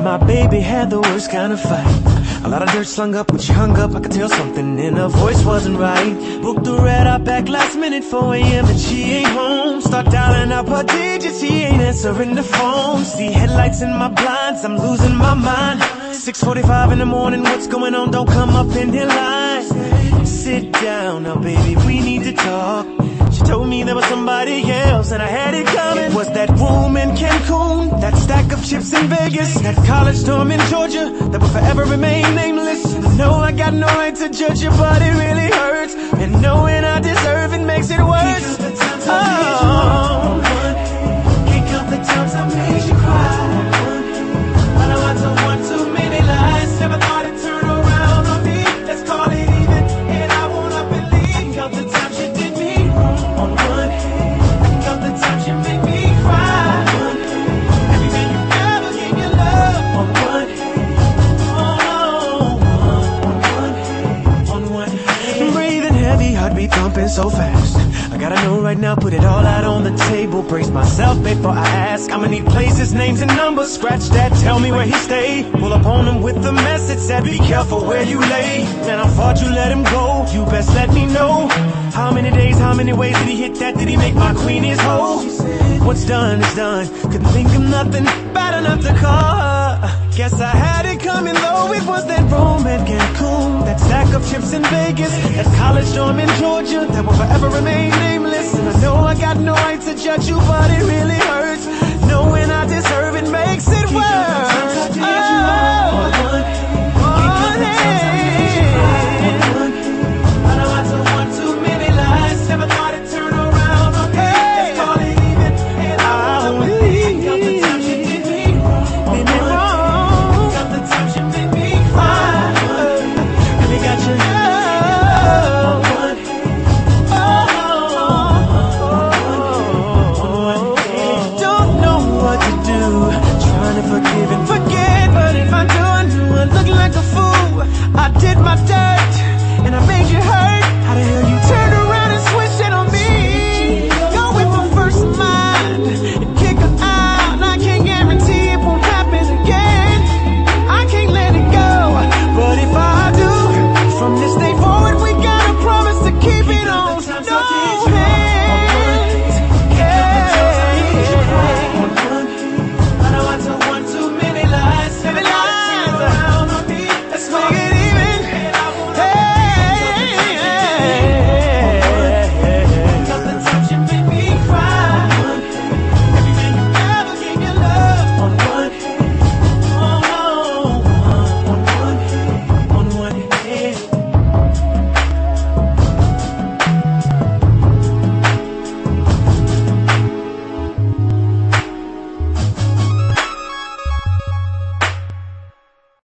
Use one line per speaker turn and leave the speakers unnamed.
my baby had the worst kind of fight. A lot of dirt slung up when she hung up. I could tell something in her voice wasn't right. Booked the red eye back last minute, 4 a.m. and she ain't home. Start dialing up her digits, she ain't answering the phone. See headlights in my blinds, I'm losing my mind. 6:45 in the morning, what's going on? Don't come up in here line. Sit down now, baby, we need to talk. She told me there was somebody else and I had it coming. It was that room in Cancun, that stack of chips in Vegas, that college dorm in Georgia that will forever remain nameless. I know I got no right to judge you, but it really hurts. And knowing I deserve it makes it worse. Oh, can't count the times I made you cry. But I want to one too many lies. Never thought it'd turn around on me. Let's call it even, and I won't up and leave. Count the times you did me wrong on one hand. I can count the times you make me cry on one hand. Everything you ever gave your love on one hand. On one hand. Breathing heavy, heartbeat thumping so fast. I gotta know right now, put it all out on the table. Brace myself before I ask. I'ma need places, names, and numbers. Scratch that, tell me where he stayed. Pull up on him with the message, said be careful where you lay. Man, I thought you let him go, you best let me know. How many days, how many ways did he hit that? Did he make my queen his hoe? What's done is done, couldn't think of nothing bad enough to call her. Guess I had it coming though, it was that room at Cancun, that stack of chips in Vegas, that college dorm in Georgia that will forever remain nameless. And I know I got no right to judge you, but it really hurts. Knowing I deserve it makes it worse.